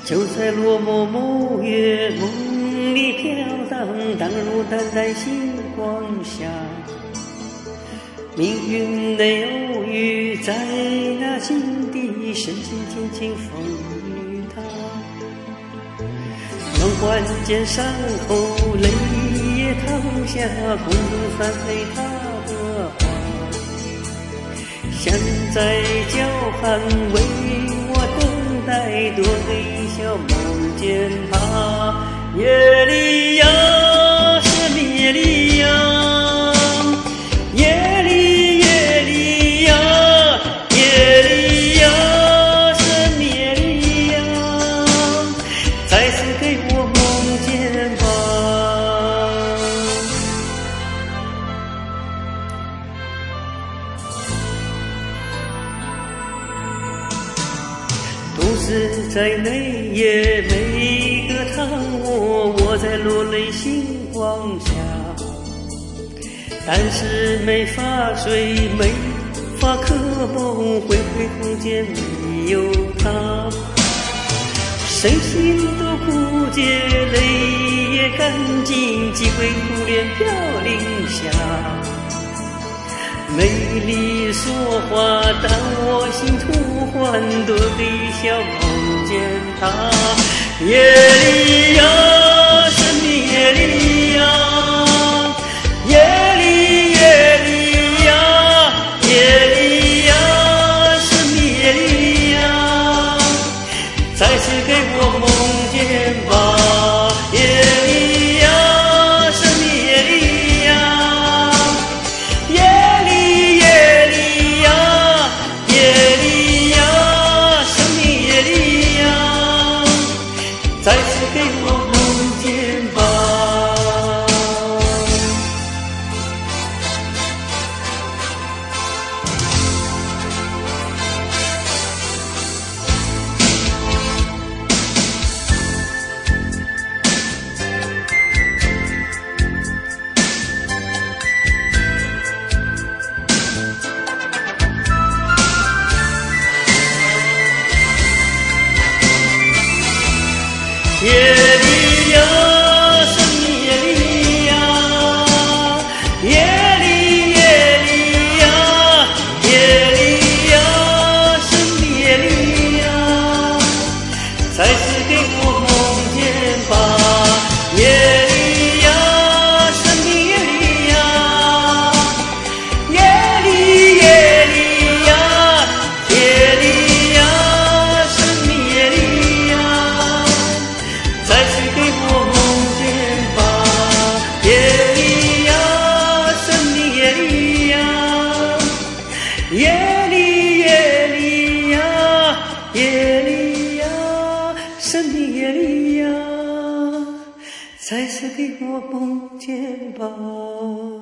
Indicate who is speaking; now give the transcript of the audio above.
Speaker 1: 就在落寞某月，梦里飘荡，荡入淡淡星光下。命运的偶遇，在那心底深深轻轻风雨它。梦幻间伤后，泪也淌下，空中翻飞它的花。像在叫喊，为我等待，多个一笑梦见他。夜里呀，是夜里呀，夜里夜里呀，夜里呀，是夜里呀，再次给我梦见吧。独自在内夜，每个躺卧在落泪星光下，但是没法睡，没法可梦，回回空间没有他，身心都枯竭，泪也干净，几回苦恋飘零下。美丽说话，但我心突唤，多个一笑梦见他。夜里呀，是夜里呀，夜里夜里呀，夜里呀，是夜里呀，再次给我梦见吧。夜里呀，是夜里呀，夜里夜里呀，夜里呀，是夜里呀，再次给我梦见吧。夜里呀，是夜里呀，夜里夜里呀，夜里呀，是夜里呀，再次给我梦见吧。夜里呀，是夜里呀，夜里夜里呀，夜里呀，是夜里呀，再次给我梦见吧。夜里呀，是夜里呀，夜里夜里呀，夜里呀，是夜里呀，再次给我梦见吧。